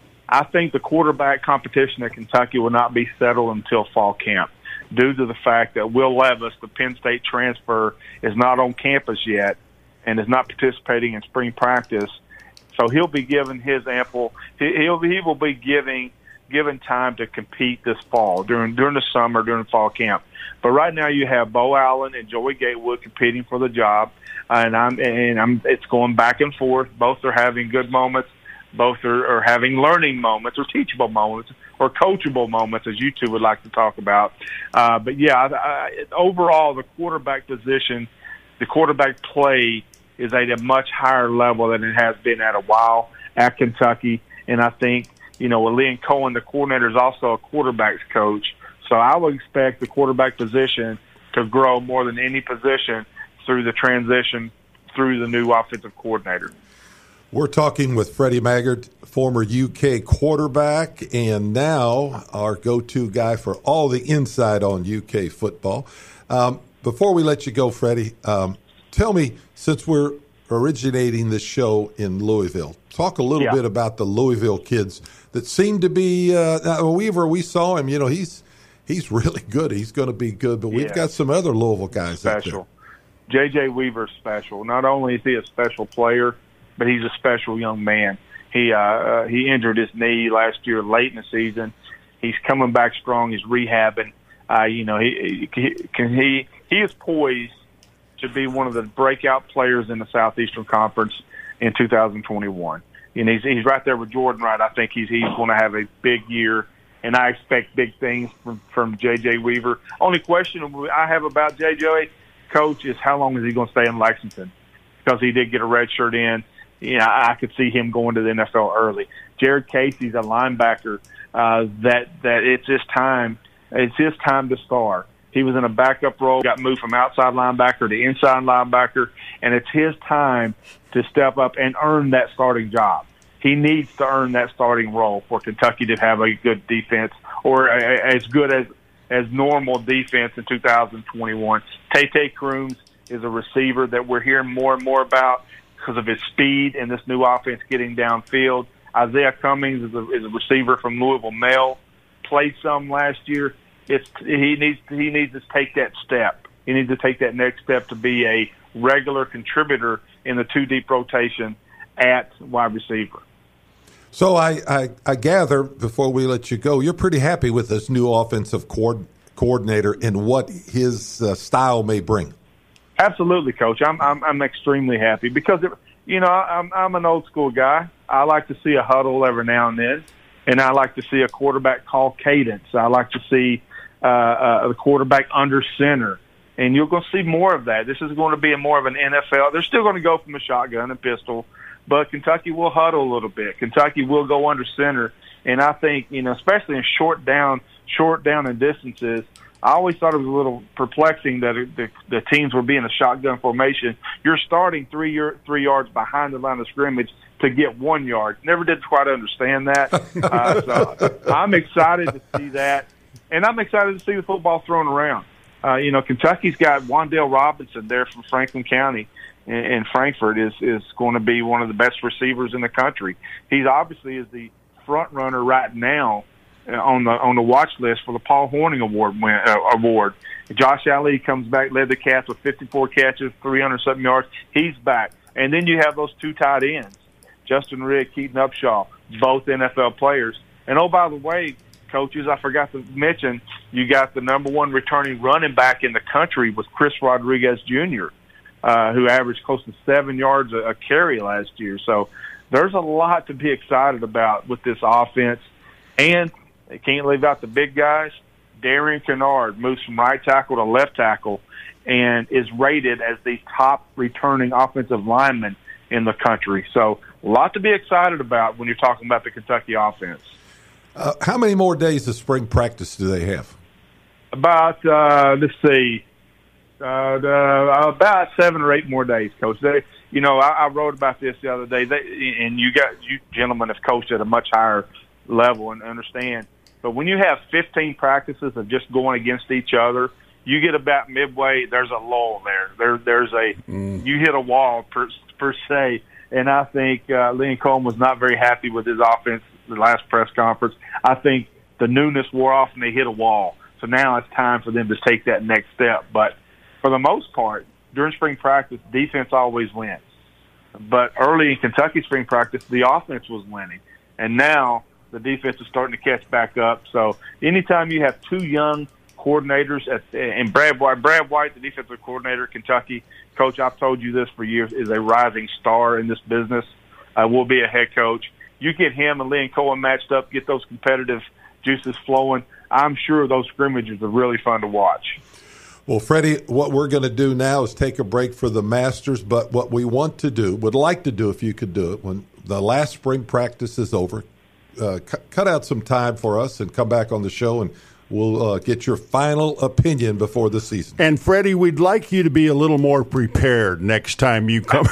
Speaker 8: I think the quarterback competition at Kentucky will not be settled until fall camp due to the fact that Will Levis, the Penn State transfer, is not on campus yet and is not participating in spring practice. So he'll be given his ample he, – he'll, he will be giving given time to compete this fall, during during the summer, during fall camp. But right now you have Bo Allen and Joey Gatewood competing for the job. And I'm and I'm. It's going back and forth. Both are having good moments. Both are, are having learning moments, or teachable moments, or coachable moments, as you two would like to talk about. Uh, but yeah, I, I, overall, the quarterback position, the quarterback play is at a much higher level than it has been at a while at Kentucky. And I think you know, with Liam Cohen, the coordinator, is also a quarterback's coach. So I would expect the quarterback position to grow more than any position through the transition through the new offensive coordinator.
Speaker 4: We're talking with Freddie Maggard, former U K quarterback, and now our go-to guy for all the inside on U K football. Um, before we let you go, Freddie, um, tell me, since we're originating this show in Louisville, talk a little
Speaker 8: yeah.
Speaker 4: bit about the Louisville kids that seem to be uh, – Weaver, we saw him. You know, he's he's really good. He's going to be good, but we've
Speaker 8: yeah.
Speaker 4: got some other Louisville guys
Speaker 8: special.
Speaker 4: up there.
Speaker 8: J J. Weaver's special. Not only is he a special player, but he's a special young man. He uh, uh, he injured his knee last year late in the season. He's coming back strong. He's rehabbing. Uh, you know, he, he can he he is poised to be one of the breakout players in the Southeastern Conference in two thousand twenty-one. And he's, he's right there with Jordan Wright. I think he's, he's going to have a big year, and I expect big things from, from J J. Weaver. Only question I have about J J, Coach, is how long is he going to stay in Lexington? Because he did get a red shirt in. You know, I could see him going to the N F L early. Jared Casey's a linebacker uh, that that it's his time. It's his time to star. He was in a backup role, got moved from outside linebacker to inside linebacker, and it's his time to step up and earn that starting job. He needs to earn that starting role for Kentucky to have a good defense, or a, a, as good as as normal defense in two thousand twenty-one. Tay-Tay Crooms is a receiver that we're hearing more and more about because of his speed and this new offense getting downfield. Isaiah Cummings is a, is a receiver from Louisville Male, played some last year. It's he needs he needs to take that step. He needs to take that next step to be a regular contributor in the two deep rotation at wide receiver.
Speaker 4: So I, I, I gather, before we let you go, you're pretty happy with this new offensive co- coordinator and what his uh, style may bring.
Speaker 8: Absolutely, Coach. I'm I'm, I'm extremely happy because it, you know I'm I'm an old school guy. I like to see a huddle every now and then, and I like to see a quarterback call cadence. I like to see uh, uh, the quarterback under center, and you're going to see more of that. This is going to be a more of an N F L. They're still going to go from a shotgun and pistol, but Kentucky will huddle a little bit. Kentucky will go under center, and I think, you know, especially in short down, short down and distances, I always thought it was a little perplexing that it, the, the teams were being a shotgun formation. You're starting three year, three yards behind the line of scrimmage to get one yard. Never did quite understand that. Uh, so I'm excited to see that, and I'm excited to see the football thrown around. Uh, you know, Kentucky's got Wandale Robinson there from Franklin County, and, and Frankfort is, is going to be one of the best receivers in the country. He's obviously is the front runner right now on the on the watch list for the Paul Horning Award. Win, uh, award. Josh Ali comes back, led the Cats with fifty-four catches, three hundred something yards. He's back, and then you have those two tight ends, Justin Rigg, Keaton Upshaw, both N F L players. And oh, by the way, coaches, I forgot to mention, you got the number one returning running back in the country was Chris Rodriguez Junior, uh, who averaged close to seven yards a, a carry last year. So there's a lot to be excited about with this offense. And they can't leave out the big guys. Darian Kennard moves from right tackle to left tackle and is rated as the top returning offensive lineman in the country. So a lot to be excited about when you're talking about the Kentucky offense.
Speaker 4: Uh, how many more days of spring practice do they have?
Speaker 8: About, uh, let's see, uh, the, about seven or eight more days, Coach. They, you know, I, I wrote about this the other day, they, and you got you gentlemen have coached at a much higher level and understand. But when you have fifteen practices of just going against each other, you get about midway, there's a lull there. There, there's a mm. you hit a wall per per se. And I think uh, Liam Cohen was not very happy with his offense the last press conference. I think the newness wore off and they hit a wall. So now it's time for them to take that next step. But for the most part, during spring practice, defense always wins. But early in Kentucky spring practice, the offense was winning. And now the defense is starting to catch back up. So anytime you have two young coordinators, at, and Brad White, Brad White, the defensive coordinator at Kentucky, Coach, I've told you this for years, is a rising star in this business, uh, will be a head coach. You get him and Liam Cohen matched up, get those competitive juices flowing, I'm sure those scrimmages are really fun to watch.
Speaker 4: Well, Freddie, what we're going to do now is take a break for the Masters, but what we want to do, would like to do if you could do it, when the last spring practice is over, uh, cu- cut out some time for us and come back on the show, and we'll uh, get your final opinion before the season.
Speaker 6: And, Freddie, we'd like you to be a little more prepared next time you come.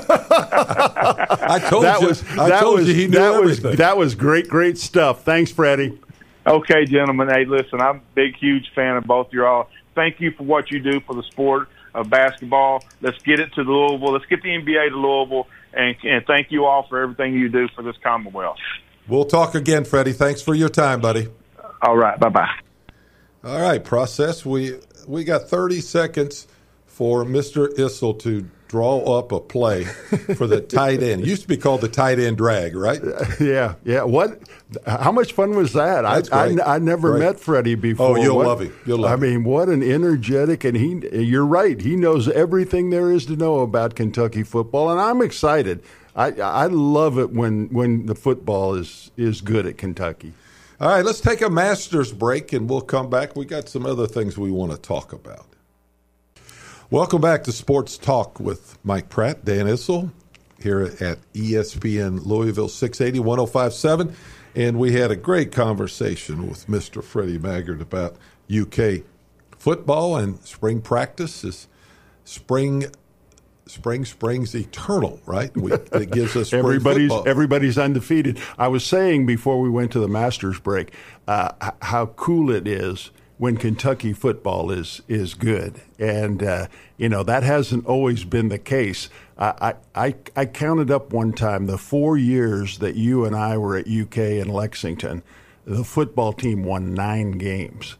Speaker 4: I told
Speaker 6: that
Speaker 4: you,
Speaker 6: was,
Speaker 4: I
Speaker 6: that
Speaker 4: told
Speaker 6: was,
Speaker 4: you he knew
Speaker 6: that
Speaker 4: everything.
Speaker 6: Was, that was great, great stuff. Thanks, Freddie.
Speaker 8: Okay, gentlemen. Hey, listen, I'm a big, huge fan of both of you all. Thank you for what you do for the sport of basketball. Let's get it to Louisville. Let's get the N B A to Louisville. And, and thank you all for everything you do for this Commonwealth.
Speaker 4: We'll talk again, Freddie. Thanks for your time, buddy.
Speaker 8: All right. Bye-bye.
Speaker 4: All right, process. We we got thirty seconds for Mister Issel to draw up a play for the tight end. It used to be called the tight end drag, right?
Speaker 6: Yeah, yeah. What? How much fun was that? I, I I never
Speaker 4: great.
Speaker 6: met Freddie before.
Speaker 4: Oh, you'll
Speaker 6: what,
Speaker 4: love him. You'll love
Speaker 6: I
Speaker 4: him.
Speaker 6: mean, what an energetic, and he. You're right. He knows everything there is to know about Kentucky football, and I'm excited. I I love it when when the football is is good at Kentucky.
Speaker 4: All right, let's take a Masters break, and we'll come back. We got some other things we want to talk about. Welcome back to Sports Talk with Mike Pratt, Dan Issel, here at E S P N Louisville six eighty, one oh five point seven. And we had a great conversation with Mister Freddie Maggard about U K football, and spring practice is spring Spring springs eternal, right? We, it gives us spring
Speaker 6: everybody's
Speaker 4: football.
Speaker 6: Everybody's undefeated. I was saying before we went to the Masters break uh, how cool it is when Kentucky football is is good, and uh, you know that hasn't always been the case. I, I I counted up one time the four years that you and I were at U K in Lexington, the football team won nine games.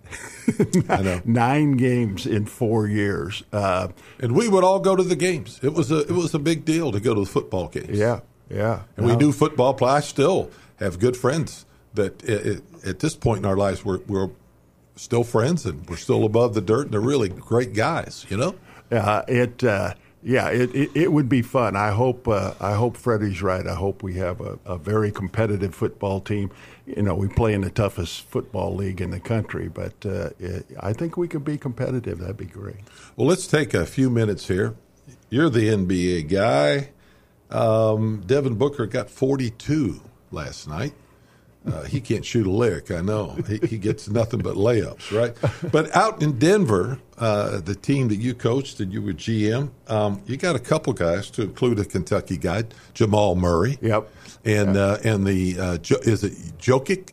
Speaker 4: I know.
Speaker 6: Nine games in four years, uh,
Speaker 4: and we would all go to the games. It was a it was a big deal to go to the football games.
Speaker 6: Yeah, yeah.
Speaker 4: And no. we do football play. I still have good friends that it, it, at this point in our lives we're we're still friends, and we're still above the dirt, and they're really great guys. You know.
Speaker 6: Uh, it. Uh, Yeah, it, it it would be fun. I hope uh, I hope Freddie's right. I hope we have a, a very competitive football team. You know, we play in the toughest football league in the country, but uh, it, I think we could be competitive. That'd be great.
Speaker 4: Well, let's take a few minutes here. You're the N B A guy. Um, Devin Booker got forty-two last night. Uh, he can't shoot a lick, I know. He, he gets nothing but layups, right? But out in Denver, uh, the team that you coached and you were G M, um, you got a couple guys, to include a Kentucky guy, Jamal Murray.
Speaker 6: Yep.
Speaker 4: And
Speaker 6: yep.
Speaker 4: Uh, and the uh, is it Jokic?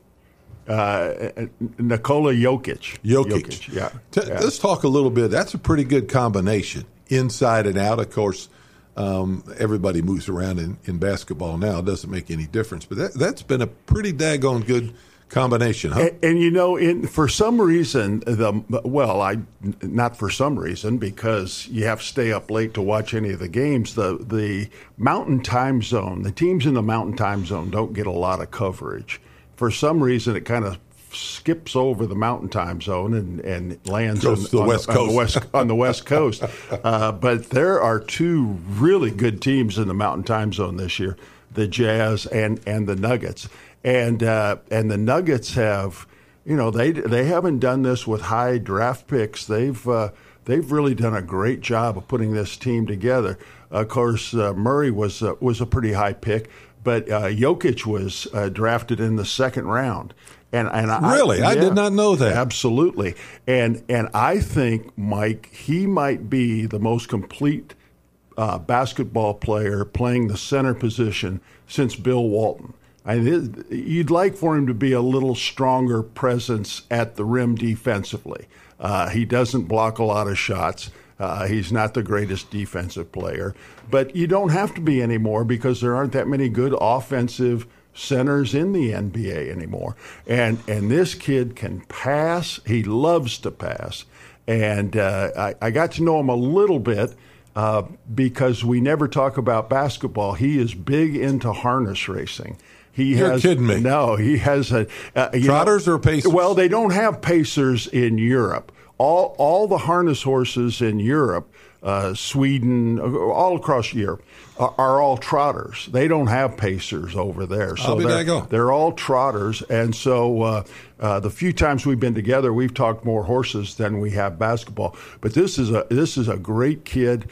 Speaker 6: Uh, Nikola Jokic.
Speaker 4: Jokic.
Speaker 6: Jokic. Yeah.
Speaker 4: T-
Speaker 6: yeah.
Speaker 4: Let's talk a little bit. That's a pretty good combination, inside and out. Of course, um, everybody moves around in, in basketball now. It doesn't make any difference. But that, that's been a pretty daggone good combination, huh?
Speaker 6: And, and you know, in, for some reason, the well, I not for some reason, because you have to stay up late to watch any of the games. The the Mountain Time Zone, the teams in the Mountain Time Zone don't get a lot of coverage. For some reason, it kind of skips over the Mountain Time Zone and, and lands on,
Speaker 4: the
Speaker 6: on,
Speaker 4: West
Speaker 6: the,
Speaker 4: Coast.
Speaker 6: on the West on the West Coast. Uh, but there are two really good teams in the Mountain Time Zone this year: the Jazz and and the Nuggets. And uh, and the Nuggets have, you know, they they haven't done this with high draft picks. They've uh, they've really done a great job of putting this team together. Of course, uh, Murray was uh, was a pretty high pick, but uh, Jokic was uh, drafted in the second round. And and
Speaker 4: really,
Speaker 6: I,
Speaker 4: I
Speaker 6: yeah,
Speaker 4: did not know that.
Speaker 6: Absolutely. And and I think, Mike, he might be the most complete uh, basketball player playing the center position since Bill Walton. I, you'd like for him to be a little stronger presence at the rim defensively. Uh, he doesn't block a lot of shots. Uh, he's not the greatest defensive player. But you don't have to be anymore because there aren't that many good offensive centers in the N B A anymore. And and this kid can pass. He loves to pass. And uh, I, I got to know him a little bit uh, because we never talk about basketball. He is big into harness racing. He
Speaker 4: You're
Speaker 6: has,
Speaker 4: kidding me.
Speaker 6: No, he has a uh,
Speaker 4: Trotters
Speaker 6: know,
Speaker 4: or Pacers?
Speaker 6: Well, they don't have Pacers in Europe. All all the harness horses in Europe, uh, Sweden, all across Europe, are, are all trotters. They don't have Pacers over there. So
Speaker 4: I'll be
Speaker 6: they're,
Speaker 4: daggone.
Speaker 6: they're all trotters. And so uh, uh, the few times we've been together, we've talked more horses than we have basketball. But this is a this is a great kid,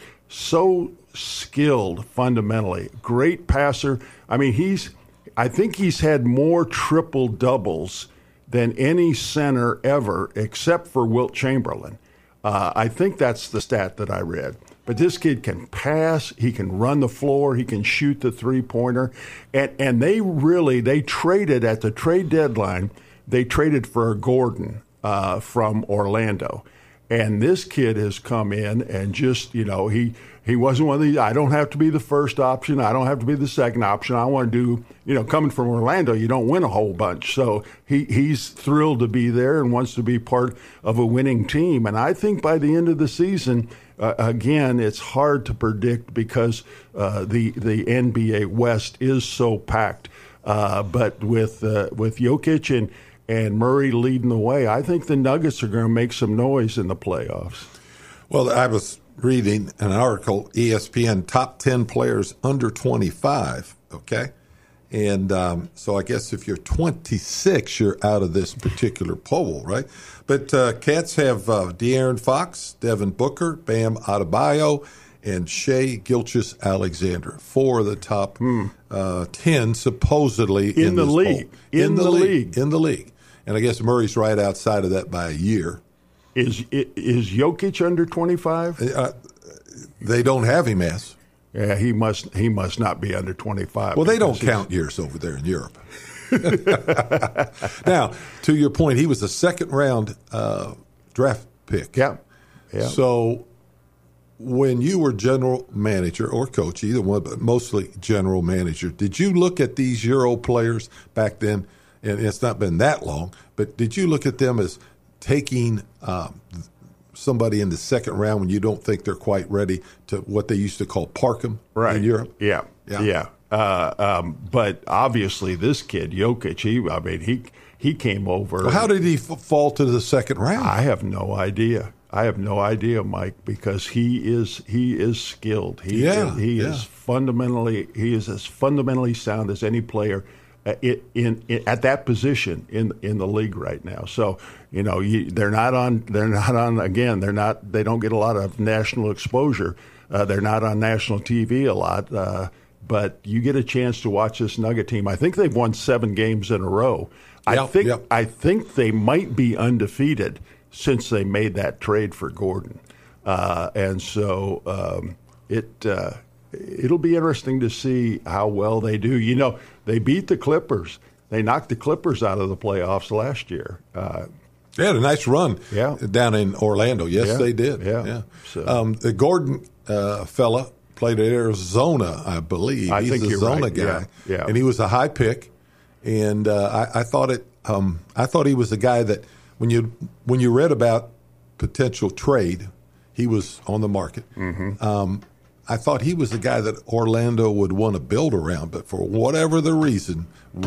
Speaker 6: so skilled fundamentally, great passer. I mean, he's. I think he's had more triple doubles than any center ever, except for Wilt Chamberlain. Uh, I think that's the stat that I read. But this kid can pass, he can run the floor, he can shoot the three-pointer. And, and they really, they traded at the trade deadline, they traded for Gordon uh, from Orlando. And this kid has come in and just, you know, he he wasn't one of these, I don't have to be the first option. I don't have to be the second option. I want to do, you know, coming from Orlando, you don't win a whole bunch. So he, he's thrilled to be there and wants to be part of a winning team. And I think by the end of the season, uh, again, it's hard to predict because uh, the, the N B A West is so packed. Uh, but with uh, with Jokic and and Murray leading the way, I think the Nuggets are going to make some noise in the playoffs.
Speaker 4: Well, I was reading an article, E S P N, top ten players under twenty-five, okay? And um, so I guess if you're twenty-six, you're out of this particular poll, right? But uh, Cats have uh, De'Aaron Fox, Devin Booker, Bam Adebayo, and Shai Gilgeous-Alexander, four of the top hmm. uh, ten supposedly in,
Speaker 6: in the
Speaker 4: this
Speaker 6: league.
Speaker 4: poll.
Speaker 6: In, in the, the league.
Speaker 4: league. In the league. And I guess Murray's right outside of that by a year.
Speaker 6: Is is Jokic under twenty-five?
Speaker 4: Uh, they don't have him as.
Speaker 6: Yeah, he must he must not be under twenty-five.
Speaker 4: Well, they don't count years over there in Europe. Now, to your point, he was a second-round uh, draft pick.
Speaker 6: Yeah. yeah.
Speaker 4: So when you were general manager or coach, either one, but mostly general manager, did you look at these Euro players back then, and it's not been that long, but did you look at them as taking um, somebody in the second round when you don't think they're quite ready to what they used to call park them
Speaker 6: right.
Speaker 4: in Europe?
Speaker 6: Yeah, yeah. yeah. Uh, um, but obviously this kid, Jokic, he, I mean, he he came over.
Speaker 4: Well, how did he f- fall to the second round?
Speaker 6: I have no idea. I have no idea, Mike, because he is he is skilled. He
Speaker 4: yeah,
Speaker 6: is, he
Speaker 4: yeah.
Speaker 6: is fundamentally he is as fundamentally sound as any player in, in, in at that position in in the league right now. So you know you, they're not on they're not on again they're not they don't get a lot of national exposure. Uh, they're not on national T V a lot, uh, but you get a chance to watch this Nugget team. I think they've won seven games in a row. I
Speaker 4: yep,
Speaker 6: think
Speaker 4: yep.
Speaker 6: I think they might be undefeated since they made that trade for Gordon. Uh, and so um, it, uh, it'll be interesting to see how well they do. You know, they beat the Clippers. They knocked the Clippers out of the playoffs last year. Uh,
Speaker 4: they had a nice run
Speaker 6: yeah.
Speaker 4: down in Orlando. Yes,
Speaker 6: yeah.
Speaker 4: they did.
Speaker 6: Yeah.
Speaker 4: yeah.
Speaker 6: So.
Speaker 4: Um, the Gordon uh, fella played at Arizona, I believe.
Speaker 6: I
Speaker 4: He's
Speaker 6: think
Speaker 4: a
Speaker 6: you're
Speaker 4: Zona
Speaker 6: right.
Speaker 4: guy.
Speaker 6: Yeah. yeah.
Speaker 4: And he was a high pick. And uh, I, I thought it. Um, I thought he was a guy that when you when you read about potential trade, he was on the market.
Speaker 6: Mm-hmm.
Speaker 4: Um, I thought he was a guy that Orlando would want to build around, but for whatever the reason,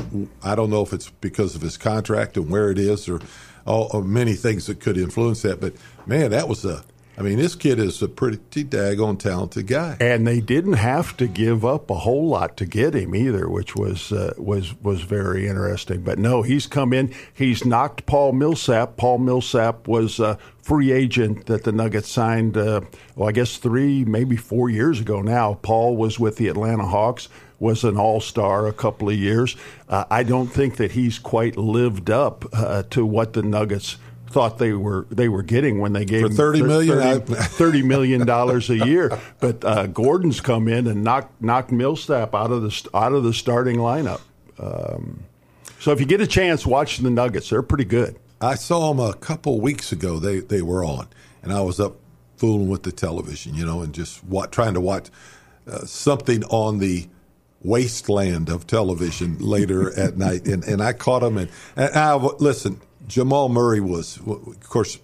Speaker 4: I don't know if it's because of his contract and where it is, or, all, or many things that could influence that. But man, that was a. I mean, this kid is a pretty daggone talented guy.
Speaker 6: And they didn't have to give up a whole lot to get him either, which was uh, was was very interesting. But no, he's come in. He's knocked Paul Millsap. Paul Millsap was a free agent that the Nuggets signed, uh, well, I guess three, maybe four years ago now. Paul was with the Atlanta Hawks, was an all-star a couple of years. Uh, I don't think that he's quite lived up uh, to what the Nuggets thought they were they were getting when they gave
Speaker 4: for
Speaker 6: him
Speaker 4: thirty million
Speaker 6: thirty, thirty million dollars a year. But uh, Gordon's come in and knocked knocked Millsap out of the out of the starting lineup. Um, so if you get a chance, watch the Nuggets. They're pretty good.
Speaker 4: I saw them a couple weeks ago. They they were on, and I was up fooling with the television, you know, and just wa- trying to watch uh, something on the wasteland of television later at night. And, and I caught them. And, and I, listen, Jamal Murray was, of course,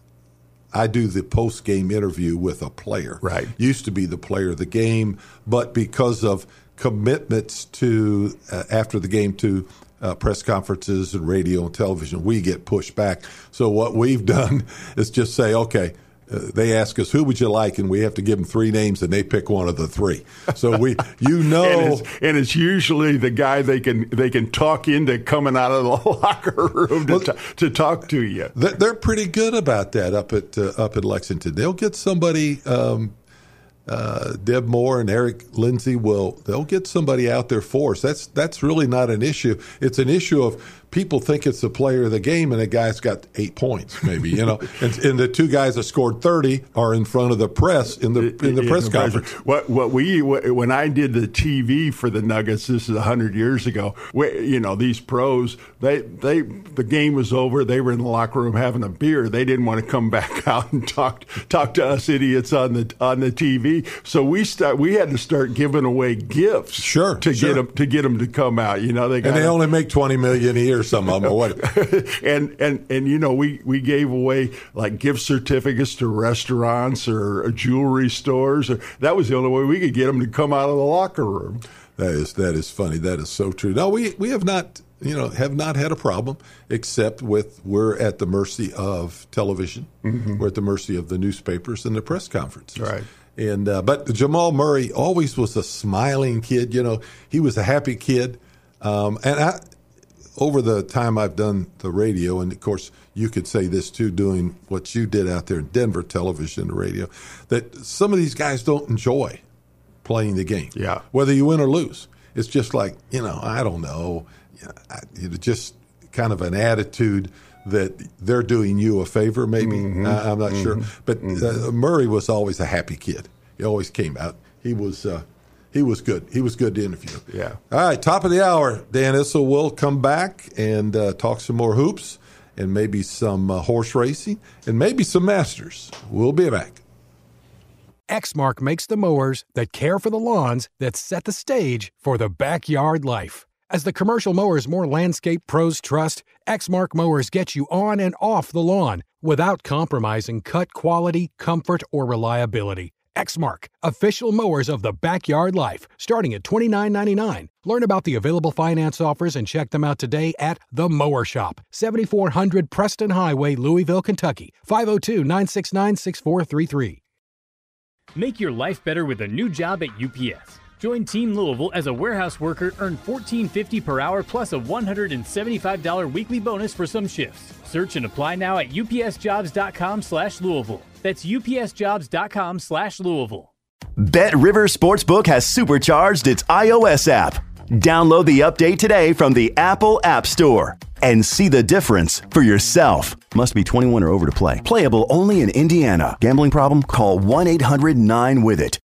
Speaker 4: I do the post-game interview with a player.
Speaker 6: Right.
Speaker 4: Used to be the player of the game, but because of commitments to, uh, after the game, to uh, press conferences and radio and television, we get pushed back. So what we've done is just say, okay, uh, they ask us, who would you like? And we have to give them three names, and they pick one of the three. So we, you know.
Speaker 6: and, it's, and it's usually the guy they can they can talk into coming out of the locker room to,
Speaker 4: well,
Speaker 6: t- to talk to you.
Speaker 4: They're pretty good about that up at uh, up at Lexington. They'll get somebody, um, uh, Deb Moore and Eric Lindsay will, they'll get somebody out there for us. That's, that's really not an issue. It's an issue of people think it's the player of the game, and the guy's got eight points, maybe, you know. and, and the two guys that scored thirty are in front of the press in the in the in press the conference.
Speaker 6: What what we when I did the T V for the Nuggets, this is a hundred years ago. We, you know, these pros, they they the game was over. They were in the locker room having a beer. They didn't want to come back out and talk talk to us idiots on the on the T V. So we start we had to start giving away gifts,
Speaker 4: sure,
Speaker 6: to
Speaker 4: sure.
Speaker 6: get them to get them to come out. You know, they got
Speaker 4: and they only make twenty million a year. Some of them, or what?
Speaker 6: and and and you know, we we gave away like gift certificates to restaurants or jewelry stores. Or, that was the only way we could get them to come out of the locker room.
Speaker 4: That is that is funny. That is so true. No, we we have not you know have not had a problem, except with we're at the mercy of television. Mm-hmm. We're at the mercy of the newspapers and the press conferences.
Speaker 6: Right.
Speaker 4: And uh, but Jamal Murray always was a smiling kid. You know, he was a happy kid, um, and I. Over the time I've done the radio, and of course you could say this too, doing what you did out there in Denver, television and radio, that some of these guys don't enjoy playing the game.
Speaker 6: Yeah.
Speaker 4: Whether you win or lose. It's just like, you know, I don't know, it's just kind of an attitude that they're doing you a favor, maybe. Mm-hmm. I, I'm not mm-hmm. sure. But uh, Murray was always a happy kid. He always came out. He was uh, he was good. He was good to interview.
Speaker 6: Yeah.
Speaker 4: All right, top of the hour. Dan Issel will come back and uh, talk some more hoops and maybe some uh, horse racing and maybe some Masters. We'll be back.
Speaker 1: Exmark makes the mowers that care for the lawns that set the stage for the backyard life. As the commercial mowers more landscape pros trust, Exmark mowers get you on and off the lawn without compromising cut quality, comfort, or reliability. Exmark, official mowers of the backyard life, starting at twenty-nine ninety-nine. Learn about the available finance offers and check them out today at The Mower Shop, seventy-four hundred Preston Highway, Louisville, Kentucky, five oh two, nine six nine, six four three three.
Speaker 2: Make your life better with a new job at U P S. Join Team Louisville as a warehouse worker, earn fourteen fifty per hour plus a one hundred seventy-five dollars weekly bonus for some shifts. Search and apply now at upsjobs.com slash Louisville. That's upsjobs.com slash Louisville.
Speaker 3: Bet River Sportsbook has supercharged its iOS app. Download the update today from the Apple App Store and see the difference for yourself. Must be twenty-one or over to play. Playable only in Indiana. Gambling problem? Call one eight hundred nine with it.